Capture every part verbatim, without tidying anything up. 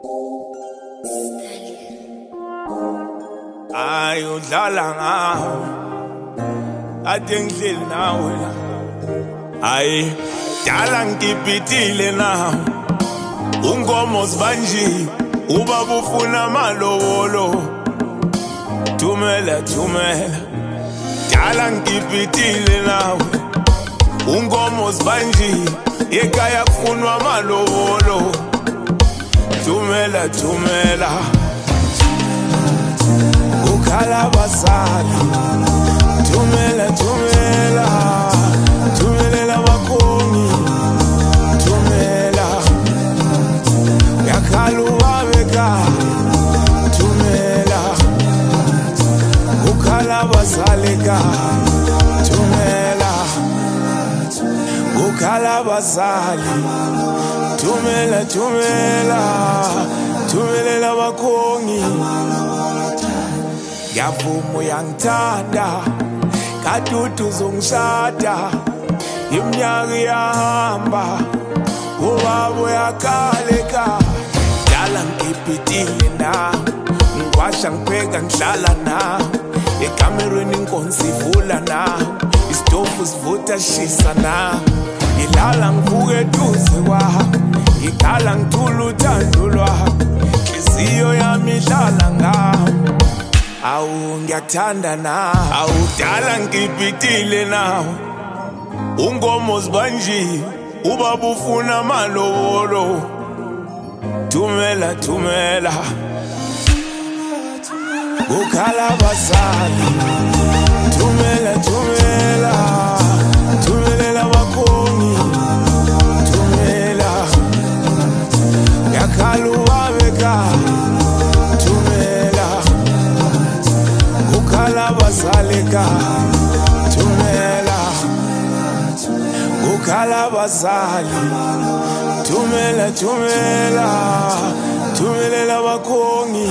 Ay udlala ngawo ade ngihleli nawe la ay dala ngibhidile nawe ungomo sibanje ubaba ufuna malowolo thumela thumela dala ngibhidile nawe ungomo sibanje ekhaya kufunwa malowolo thumela thumela ukhala basali thumela thumela thumelela bakhongi thumela yakhala ubabeka thumela ukhala basali ka thumela ukhala basali thumela thumela thumelela bakhongi yavuma uyangithanda kadudu uzongishada iminyaka iyahamba ubaba uyakhaleka dala ngibhidile nawe ngiwasha ngipheka ngihlala nawe ekamerweni inkonzo ivula nawe isitofu sivuta shisa nawe ngilala ngivuke eduze kwakho ngikhala ngithula uthando lwakho inhliziyo yami idlala ngawe awu ngiyakuthanda nawe awudala ngibhidile nawe ungomo sibanje ubaba ufuna malowolo thumela thumela ukhala basali thumela thumela thumelela bakhongi thumela yakhala ubabeka Salika thumela ukhala basali thumela thumela thumelela bakhongi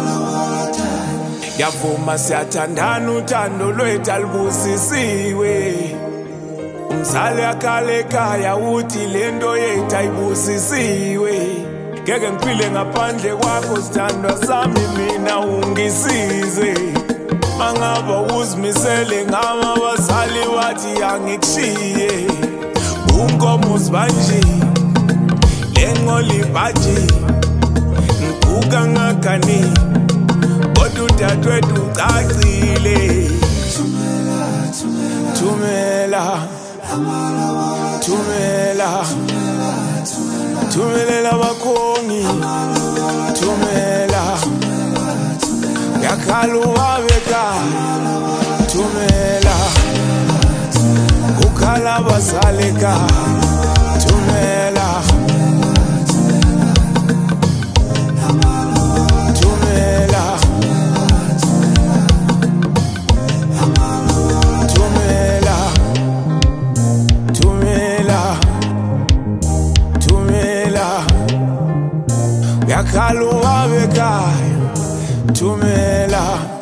yavuma siyathandana uthando lwethu alibusisiwe umzali yakhala ekhaya uthi lento yethu ayibusisiwe ngeke ngiphile ngaphandle kwakho sithandwa sami mina ungisize angaba uzimisele ngama bazali wathi angikushiye ungomo sibanje lengoli baji ngibuka ngakani kodwa udadewethu ucacile thumela thumela thumelela bakhongi thumela yakhala ubabeka thumela ukhala basaleka thumela thumela thumela thumela thumela yakhala ubabeka thumela